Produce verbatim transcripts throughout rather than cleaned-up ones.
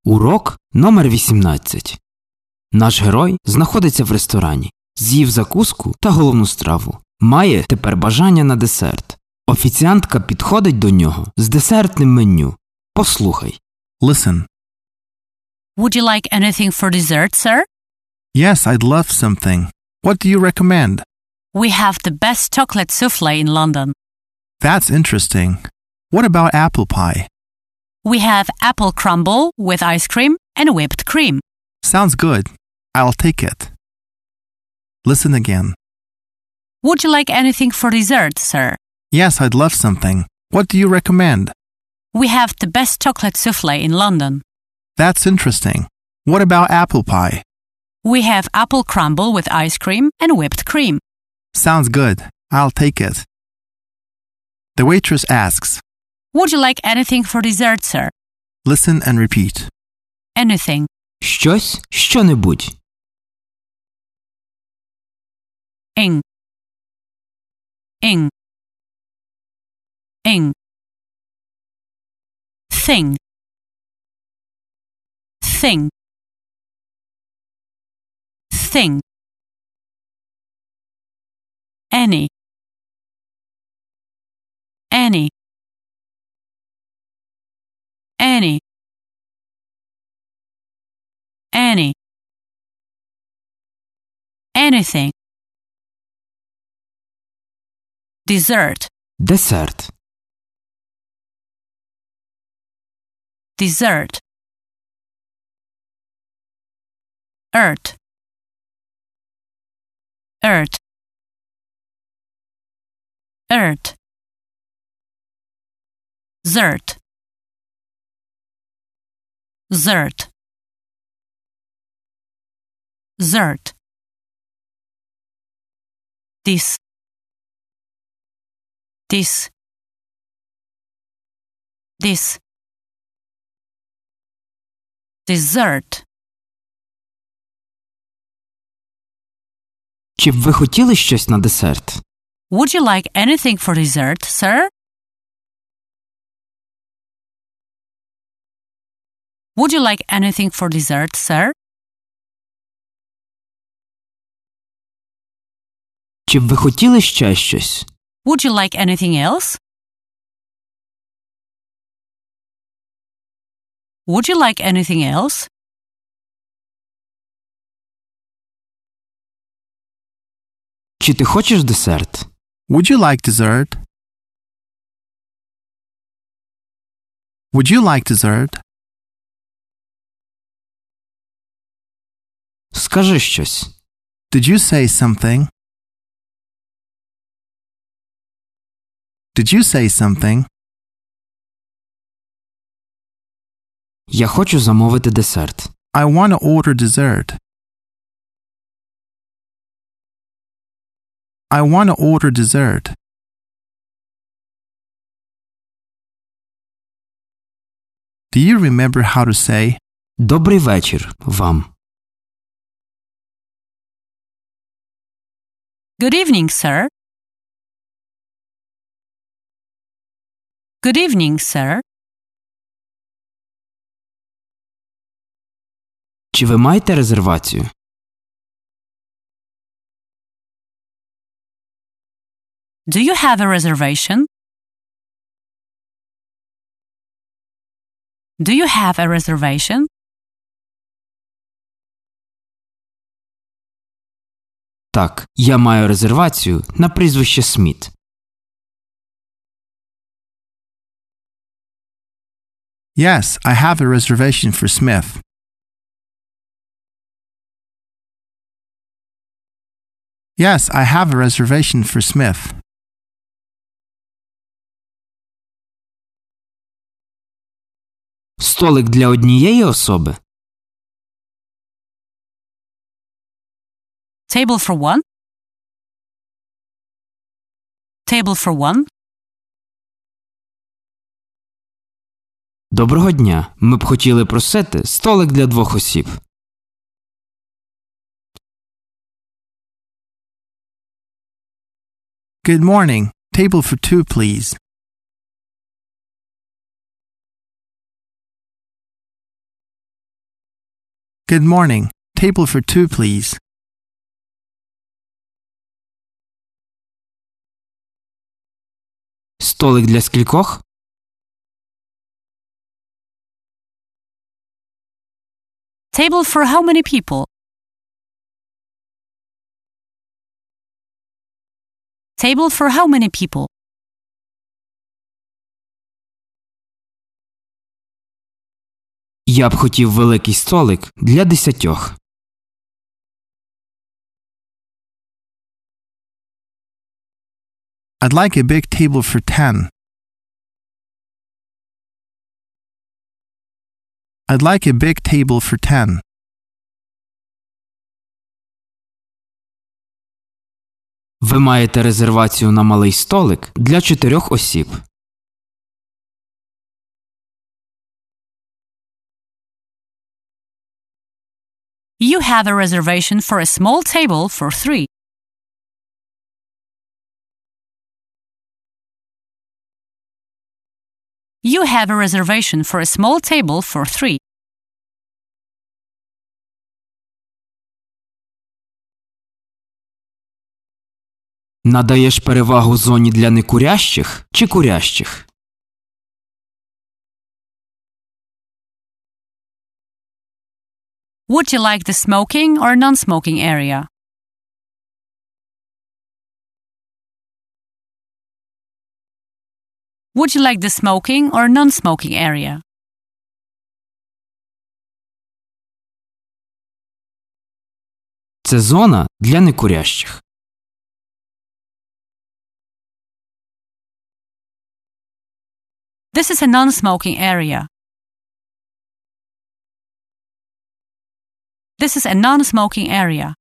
Урок номер вісімнадцять. Наш герой знаходиться в ресторані, з'їв закуску та головну страву. Має тепер бажання на десерт. Офіціантка підходить до нього з десертним меню. Послухай. Listen. Would you like anything for dessert, sir? Yes, I'd love something. What do you recommend? We have the best chocolate souffle in London. That's interesting. What about apple pie? We have apple crumble with ice cream and whipped cream. Sounds good. I'll take it. Listen again. Would you like anything for dessert, sir? Yes, I'd love something. What do you recommend? We have the best chocolate souffle in London. That's interesting. What about apple pie? We have apple crumble with ice cream and whipped cream. Sounds good. I'll take it. The waitress asks. Would you like anything for dessert, sir? Listen and repeat. Anything. Щось, що-небудь. Ing. Ing. Ing. Thing. Thing. Thing. Any. Any. Any. Any. Anything. Dessert. Десерт. Dessert. Earth. Earth. Earth. Zert. Zert. Zert. This. This. This. Dessert. Чи б ви хотіли щось на десерт? Would you like anything for dessert, sir? Would you like anything for dessert, sir? Чи б ви хотіли ще щось? Would you like anything else? Would you like anything else? Чи ти хочеш десерт? Would you like dessert? Would you like dessert? Скажи щось. Did you say something? Did you say something? Я хочу замовити десерт. I want to order dessert. I want to order dessert. Do you remember how to say, Добрий вечір вам. Good evening, sir. Good evening, sir. Чи ви маєте резервацію? Do you have a reservation? Do you have a reservation? Так, я маю резервацію на прізвище Сміт. Yes, I have a reservation for Smith. Yes, I have a reservation for Smith. Столик для однієї особи? Table for one? Table for one? Доброго дня. Ми б хотіли просити столик для двох осіб. Good morning. Table for two, please. Good morning. Table for two, please. Столик для скількох? Table for how many people? Table for how many people? Я б хотів великий столик для десятьох. I'd like a big table for ten. I'd like a big table for ten. Ви маєте резервацію на малий столик для чотирьох осіб. You have a reservation for a small table for three. You have a reservation for a small table for three. Надаєш перевагу зоні для некурящих чи курящих? Would you like the smoking or non-smoking area? Would you like the smoking or non-smoking area? Це зона для некурящих. This is a non-smoking area. This is a non-smoking area.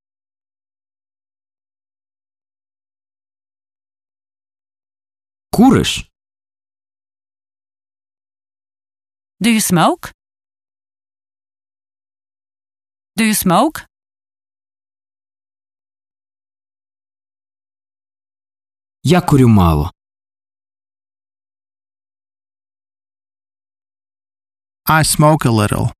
Куриш? Do you smoke? Do you smoke? Я курю мало. I smoke a little.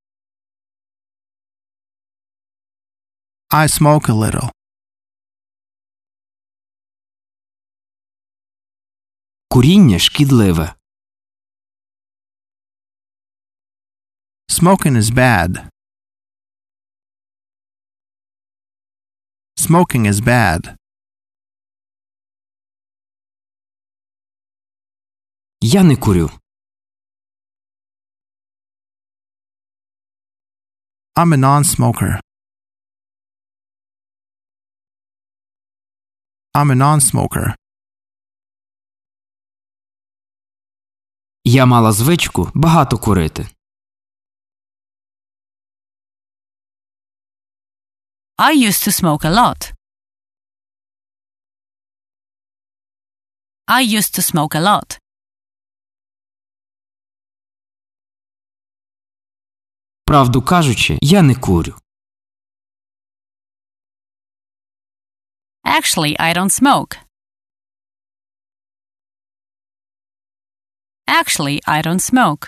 I smoke a little. Куріння шкідливе. Smoking is bad. Smoking is bad. Я не курю. I'm a non-smoker. I'm a non-smoker. Я мала звичку багато курити. I used to smoke a lot. I used to smoke a lot. Правду кажучи, я не курю. Actually, I don't smoke. Actually, I don't smoke.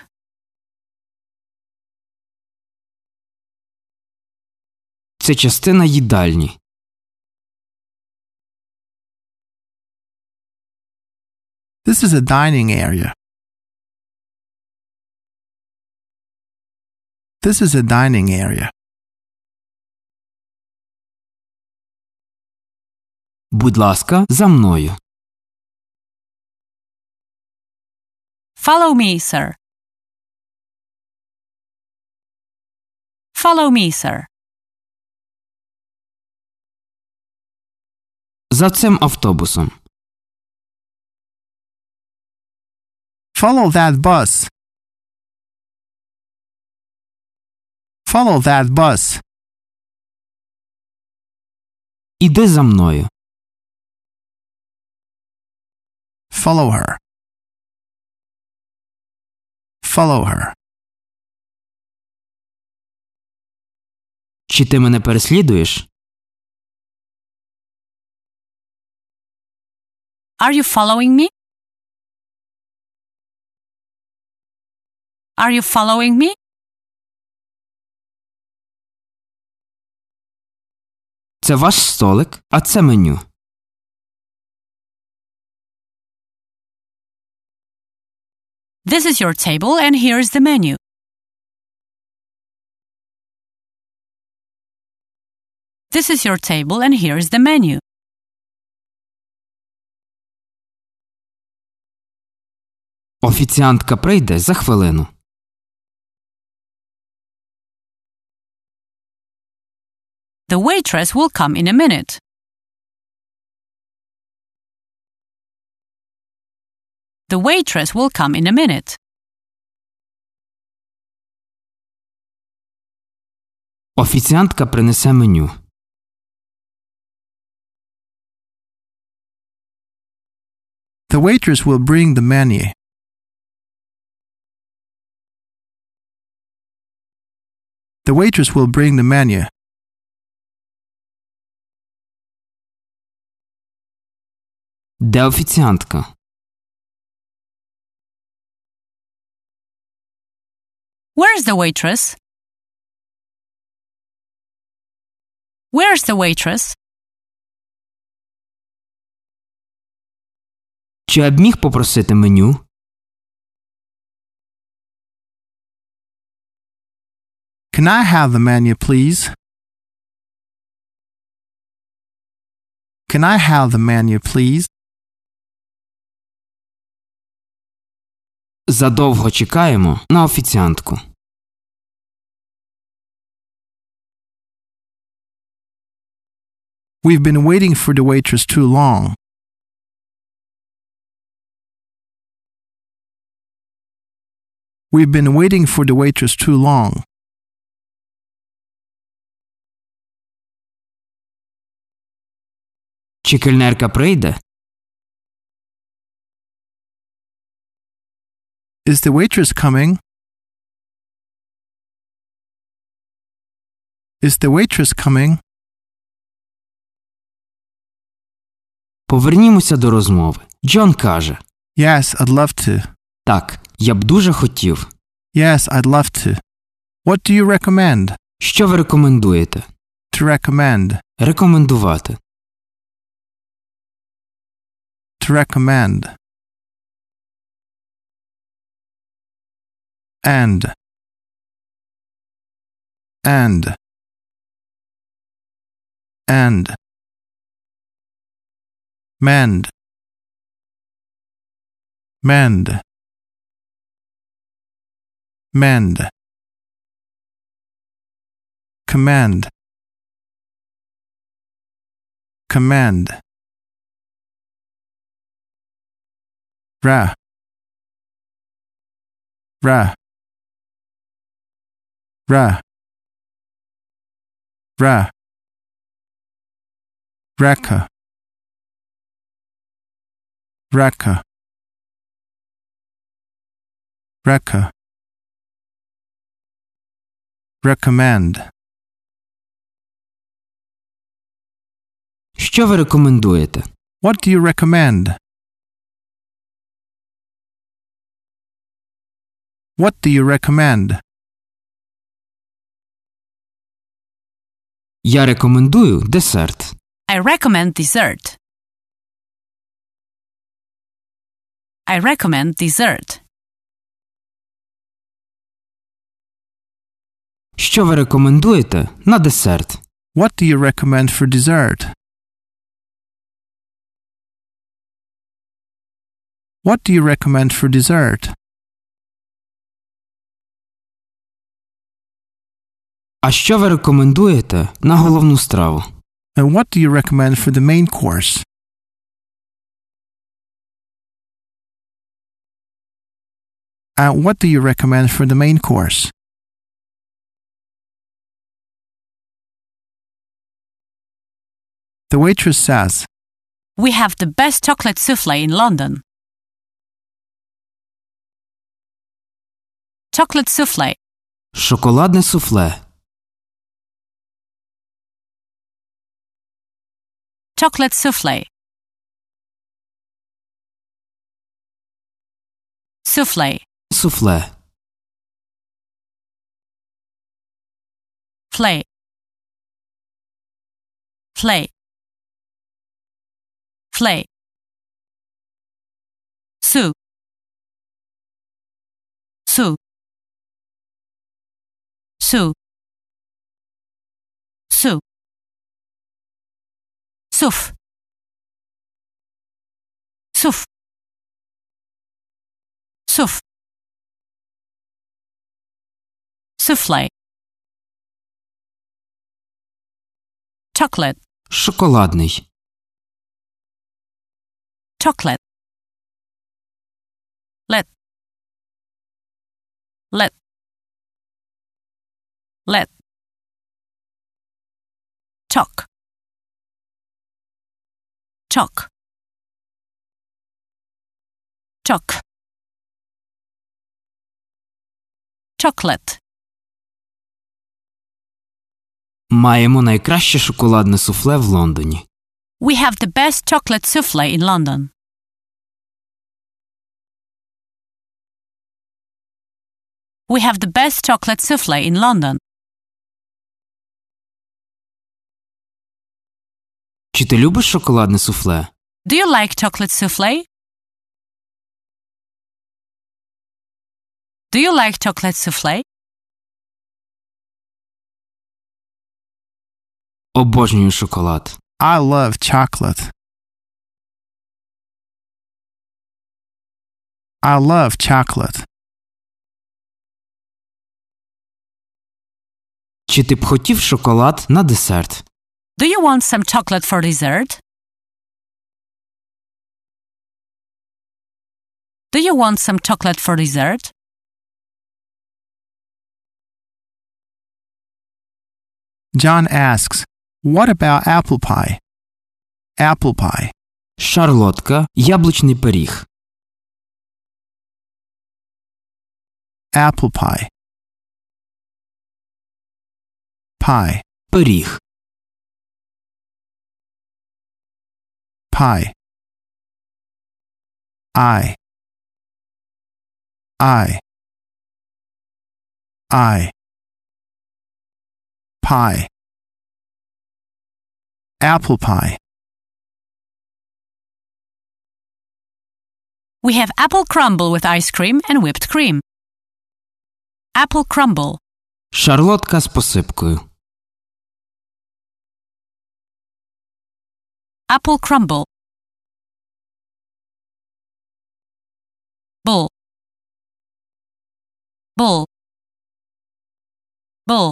Це частина їдальні. This is a dining area. This is a dining area. Будь ласка, за мною. Follow me, sir. Follow me, sir. За цим автобусом. Follow that bus. Follow that bus. Іди за мною. Follow her. Follow her. Чи ти мене переслідуєш? Are you following me? Are you following me? Це ваш столик, а це меню. This is your table and here's the menu. This is your table and here's the menu. Офіціантка прийде за хвилину. The waitress will come in a minute. The waitress will come in a minute. Офіціантка принесе меню. The waitress will bring the menu. The waitress will bring the menu. Де офіціантка? Where's the waitress? Where's the waitress? Чи я б міг попросити меню? Can I have the menu, please? Can I have the menu, please? Задовго чекаємо на офіціантку. We've been waiting for the waitress too long. We've been waiting for the waitress too long. Чи кельнерка прийде? Is the waitress coming? Is the waitress coming? Повернімося до розмови. Джон каже. Yes, I'd love to. Так, я б дуже хотів. Yes, I'd love to. What do you recommend? Що ви рекомендуєте? To recommend. Рекомендувати. To recommend. And. And. And. Mend. Mend. Mend. Command. Command. Ra. Ra. Ra. Ra. Raka. Raka. Raka. Recommend. Що ви рекомендуєте? What do you recommend? What do you recommend? Я рекомендую десерт. I recommend dessert. I recommend dessert. Що ви рекомендуєте на десерт? What do you recommend for dessert? What do you recommend for dessert? А що ви рекомендуєте на головну страву? And what do you recommend for the main course? And what do you recommend for the main course? The waitress says, We have the best chocolate souffle in London. Chocolate souffle. Шоколадне суфле. Chocolate souffle. Souffle. Суфле. Flay. Flay. Flay. Sue. Sue. Sue. Sue. Suf. Suf. Suf. Souffle. Chocolate. Шоколадний. Chocolate. Let. Let. Let. Chalk. Chalk. Chalk. Chocolate. Маємо найкраще шоколадне суфле в Лондоні. We have the best chocolate souffle in London. We have the best chocolate souffle in London. Чи ти любиш шоколадне суфле? Do you like chocolate souffle? Do you like chocolate souffle? Обожнюю шоколад. I love chocolate. I love chocolate. Чи ти б хотів шоколад на десерт? Do you want some chocolate for dessert? Do you want some chocolate for dessert? John asks, what about apple pie? Apple pie. Шарлотка, яблучний пиріг. Apple pie. Pie. Пиріг. Pie. I. I. I. Pie. Apple pie. We have apple crumble with ice cream and whipped cream. Apple crumble. Шарлотка з посипкою. Apple crumble. Bull. Bull. Bull.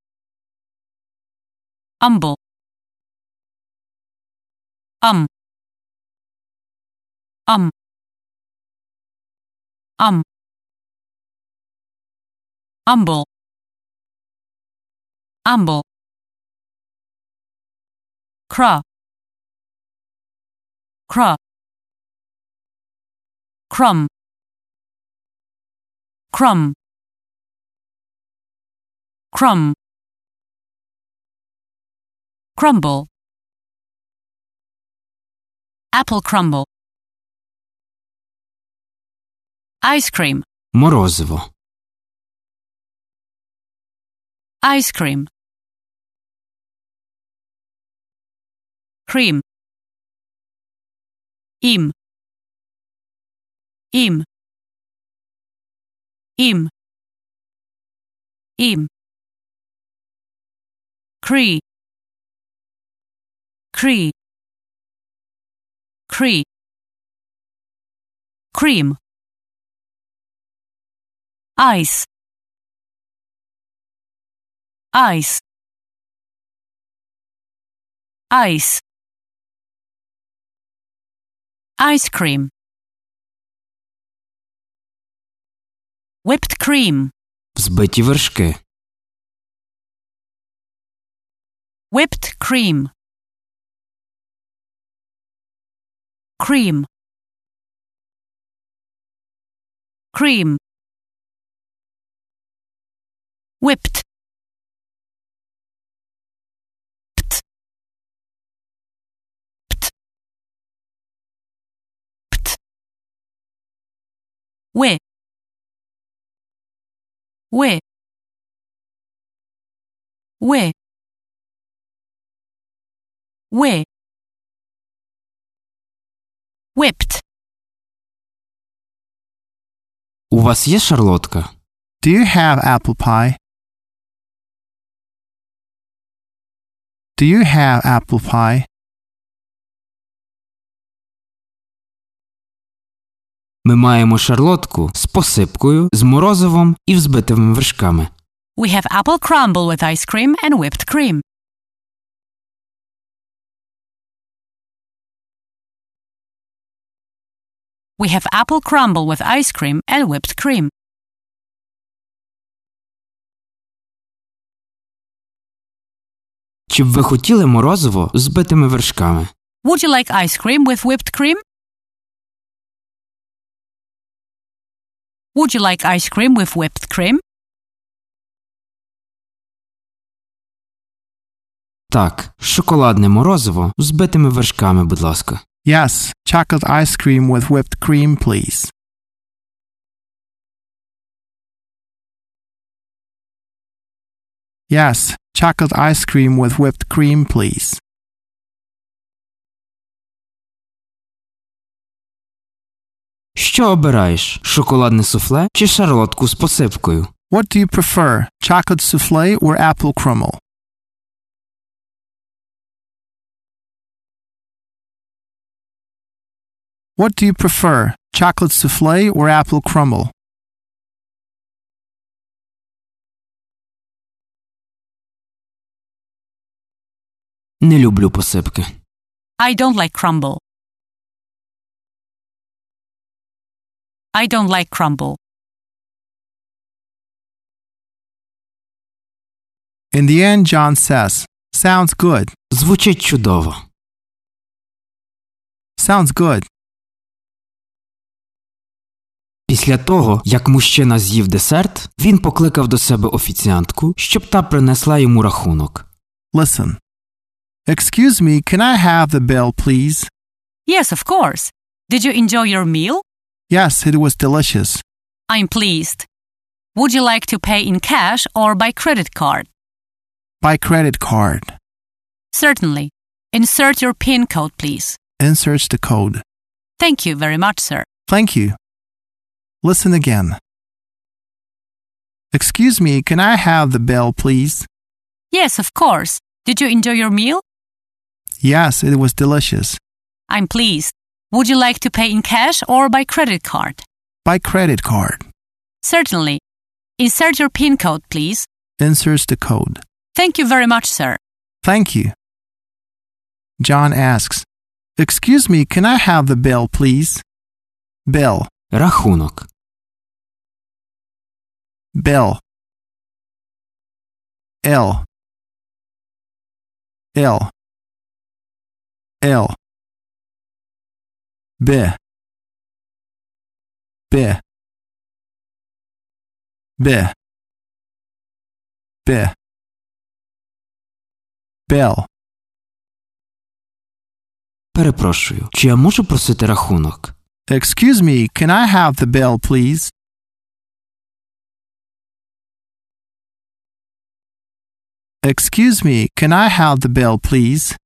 Umble. Um. Um. Um. Umble. Umble. Craw. Craw. Crumb. Crumb. Crumb. Crumble. Apple crumble. Ice cream. Морозиво. Ice cream. Cream. Im. Im. Im. Im. Cree. Cree. Cree. Cream. Ice. Ice. Ice. Ice cream. Whipped cream. Взбиті вершки. Whipped cream. Cream. Cream. Whipped. Pt. Pt. Pt. Whi. Whi. Whi. Wi. Whipped. У вас є шарлотка? Do you have apple pie? Do you have apple pie? Ми маємо шарлотку з посипкою, з морозивом і взбитими вершками. We have apple crumble with ice cream and whipped cream. We have apple crumble with ice cream and whipped cream. Чи б ви хотіли морозиво з збитими вершками? Would you like ice cream with whipped cream? Would you like ice cream with whipped cream? Так, шоколадне морозиво з збитими вершками, будь ласка. Yes, chocolate ice cream with whipped cream, please. Yes, chocolate ice cream with whipped cream, please. Що обираєш? Шоколадне суфле чи шарлотку з посипкою? What do you prefer, chocolate souffle or apple crumble? What do you prefer, chocolate souffle or apple crumble? Не люблю посипки. I don't like crumble. I don't like crumble. In the end, John says, "Sounds good. Звучить чудово. Sounds good." Після того, як мужчина з'їв десерт, він покликав до себе офіціантку, щоб та принесла йому рахунок. Listen. Excuse me, can I have the bill, please? Yes, of course. Did you enjoy your meal? Yes, it was delicious. I'm pleased. Would you like to pay in cash or by credit card? By credit card. Certainly. Insert your PIN code, please. Insert the code. Thank you very much, sir. Thank you. Listen again. Excuse me, can I have the bill, please? Yes, of course. Did you enjoy your meal? Yes, it was delicious. I'm pleased. Would you like to pay in cash or by credit card? By credit card. Certainly. Insert your PIN code, please. Insert the code. Thank you very much, sir. Thank you. John asks, Excuse me, can I have the bill, please? Bill. Рахунок. Bill. L. L. L. B. B. B. B. Bill. Перепрошую, чи я можу просити рахунок? Excuse me, can I have the bill, please? Excuse me, can I have the bill, please?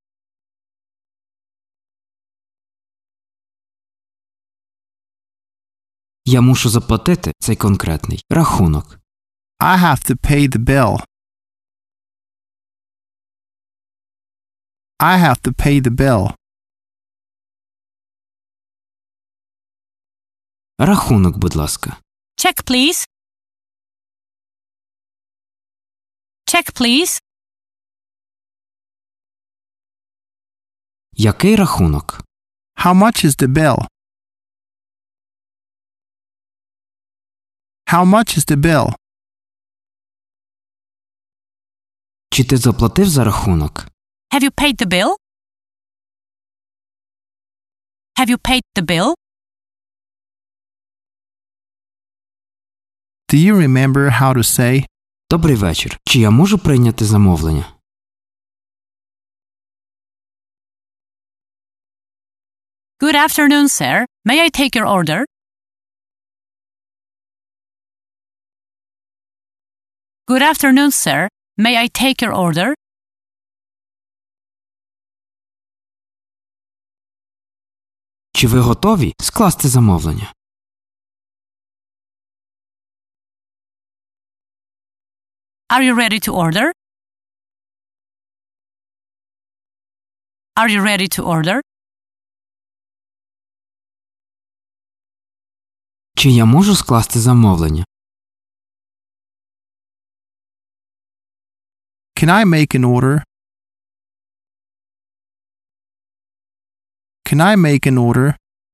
Я мушу заплатити цей конкретний рахунок. I have to pay the bill. I have to pay the bill. Рахунок, будь ласка. Check, please. Check, please. Який рахунок? How much is the bill? How much is the bill? Чи ти заплатив за рахунок? Have you paid the bill? Have you paid the bill? Do you remember how to say, Добрий вечір. Чи я можу прийняти замовлення? Good afternoon, sir. May I take your order? Good afternoon, sir. May I take your order? Чи ви готові скласти замовлення? Are you ready to order? Are you ready to order? Чи я можу скласти замовлення? Can I make an order? Can I make an order?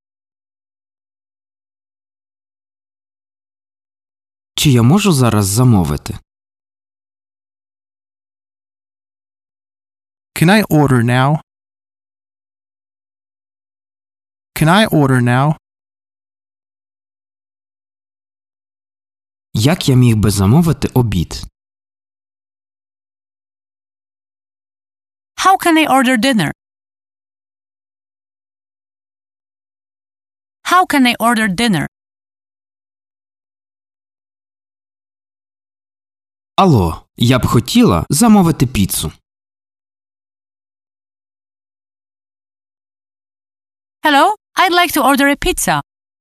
Чи я можу зараз замовити? Can I order now? Can I order now? Як я міг би замовити обід? How can I order dinner? How can I order dinner? Алло, я б хотіла замовити піцу. Hello, I'd like to order a pizza.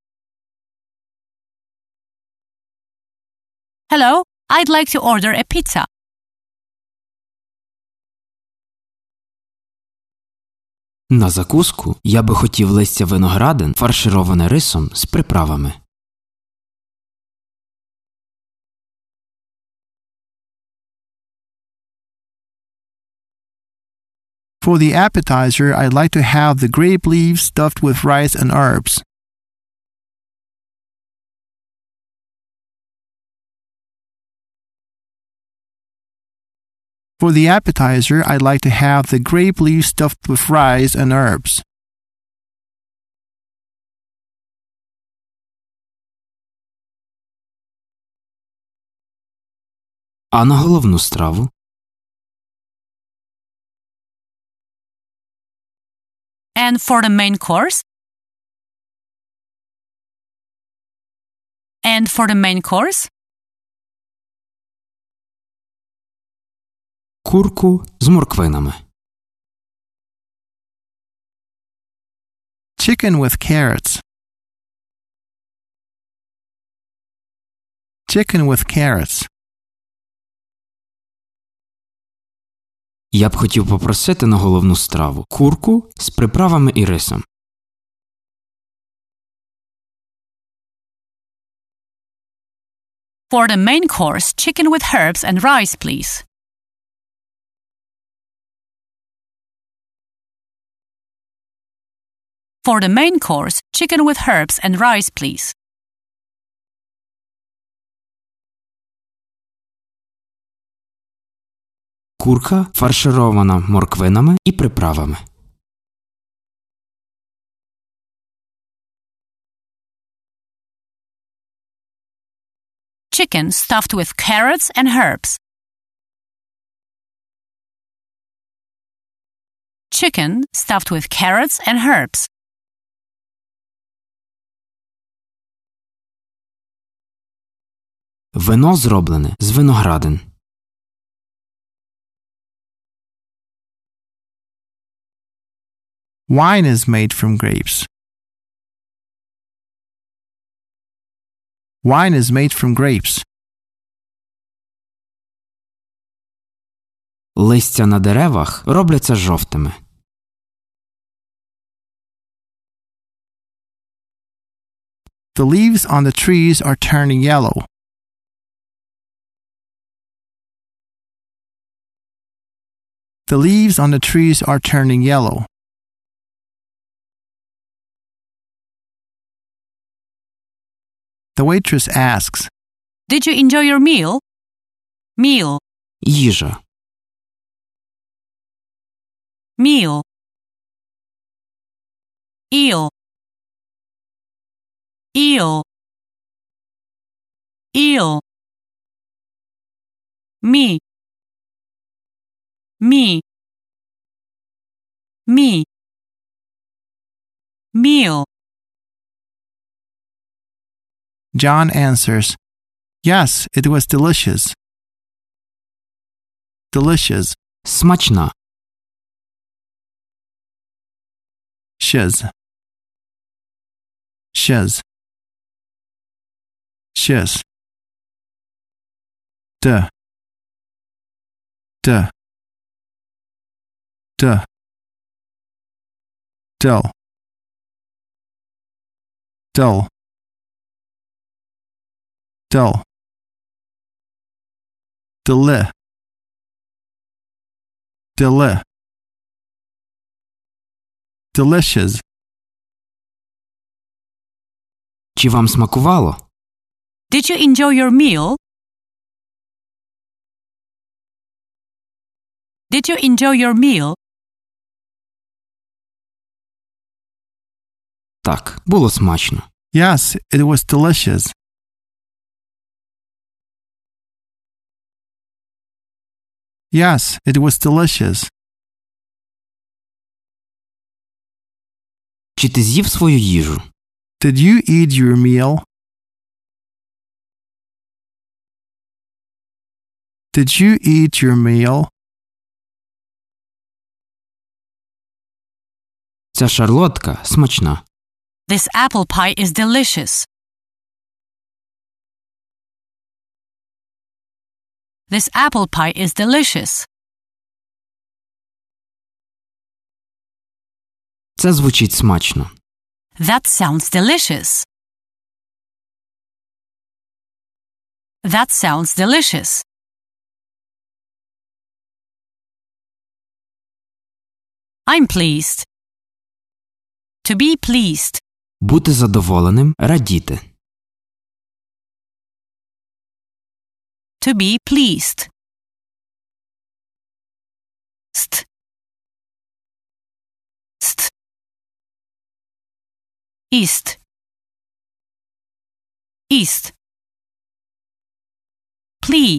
Hello, I'd like to order a pizza. На закуску я би хотів листя виноградин, фаршироване рисом з приправами. For the appetizer, I'd like to have the grape leaves stuffed with rice and herbs. For the appetizer, I'd like to have the grape leaves stuffed with rice and herbs. А на головну страву? And for the main course? And for the main course? Курку з морквинами. Chicken with carrots. Chicken with carrots. Я б хотів попросити на головну страву курку з приправами і рисом. For the main course, chicken with herbs and rice, please. For the main course, chicken with herbs and rice, please. Курка фарширована морквинами і приправами. Chicken stuffed with carrots and herbs. Chicken stuffed with carrots and herbs. Вино зроблене з виноградин. Wine is made from grapes. Wine is made from grapes. Листя на деревах робляться жовтими. The leaves on the trees are turning yellow. The leaves on the trees are turning yellow. The waitress asks, Did you enjoy your meal? Meal, Їжа. meal. Eel, eel. Eel. Me, me. Me. Meal. John answers, Yes, it was delicious. Delicious. Смачна. Shiz. shiz, shiz, duh, duh, duh, dull, dull, dull, deli, deli, delicious. Чи вам смакувало? Did you enjoy your meal? Did you enjoy your meal? Так, було смачно. Yes, it was delicious. Yes, it was delicious. Чи ти з'їв свою їжу? Did you eat your meal? Did you eat your meal? Ця шарлотка смачна. This apple pie is delicious. This apple pie is delicious. Це звучить смачно. That sounds delicious. That sounds delicious. I'm pleased. To be pleased. Бути задоволеним, радіти. To be pleased. St. St. East. East. Plea.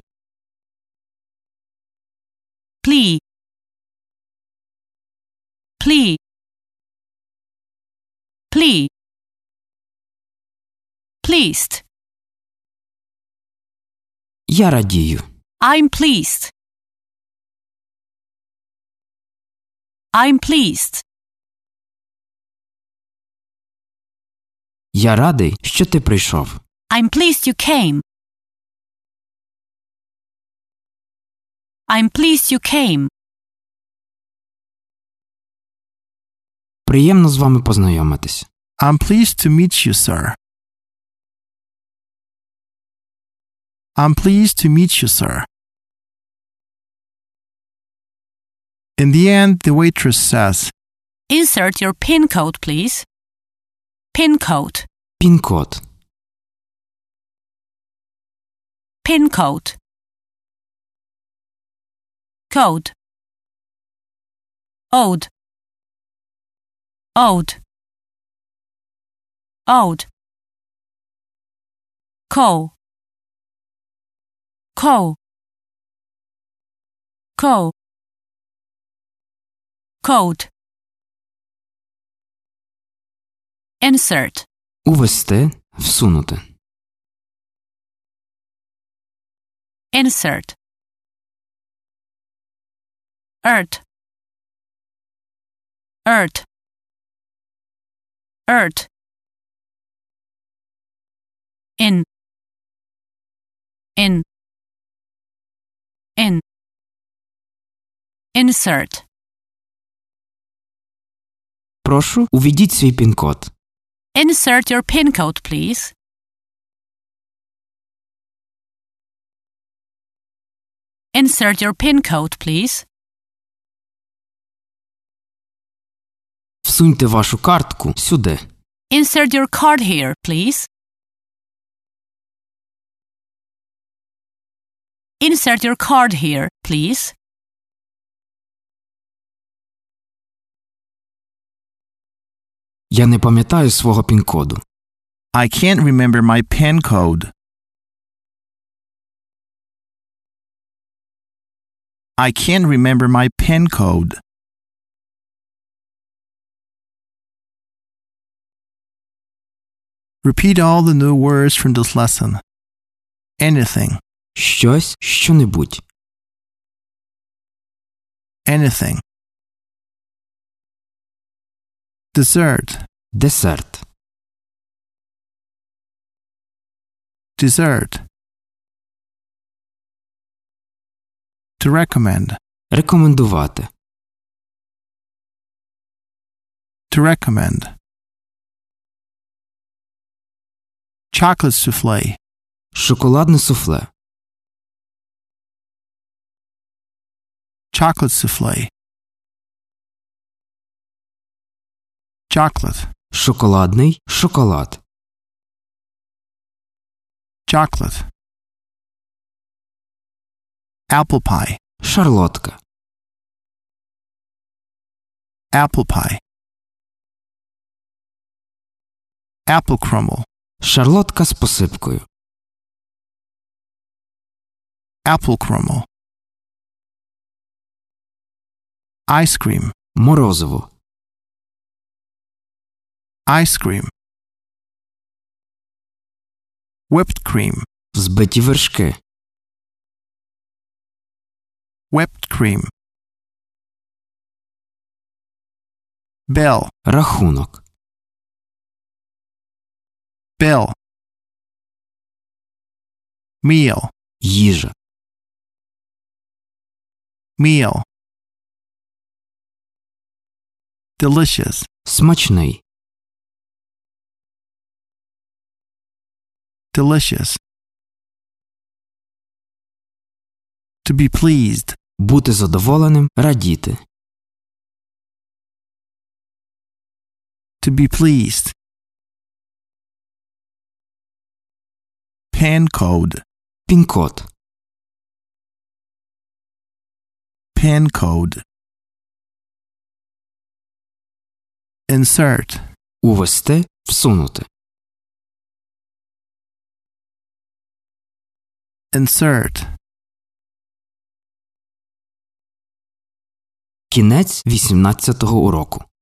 Plea. Plea. Plea. Pleased. Я радію. I'm pleased. I'm pleased. Я радий, що ти прийшов. I'm pleased you came. I'm pleased you came. Приємно з вами познайомитись. I'm pleased to meet you, sir. I'm pleased to meet you, sir. In the end, the waitress says, Insert your PIN code, please. PIN code. Пін-код. PIN code. Code. Ode. Ode. Ode. Co. Co. Co. Code. Insert. Увести, всунути. Insert. Earth. Earth. Earth. In. In. In. Insert. Прошу, уведіть свій пін-код. Insert your PIN code, please. Insert your PIN code, please. Всуньте вашу картку сюди. Insert your card here, please. Insert your card here, please. Я не пам'ятаю свого пін-коду. I can't remember my PIN code. I can't remember my PIN code. Repeat all the new words from this lesson. Anything. Щось, що-небудь. Anything. Dessert. Десерт. Dessert. To recommend. Рекомендувати. To recommend. Chocolate souffle. Шоколадне суфле. Chocolate souffle. Chocolate. Шоколадний шоколад. Chocolate. Apple pie. Шарлотка. Apple pie. Apple crumble. Шарлотка з посипкою. Apple crumble. Ice cream. Морозиво. Ice cream. Whipped cream. Взбиті вершки. Whipped cream. Bill. Рахунок. Bill. Meal. Їжа. Meal. Delicious. Смачний. Delicious. To be pleased. Бути задоволеним, радіти. To be pleased. Pin code. Пін-код. Pin code. Insert. Увести, всунути. Insert. Кінець вісімнадцятого уроку.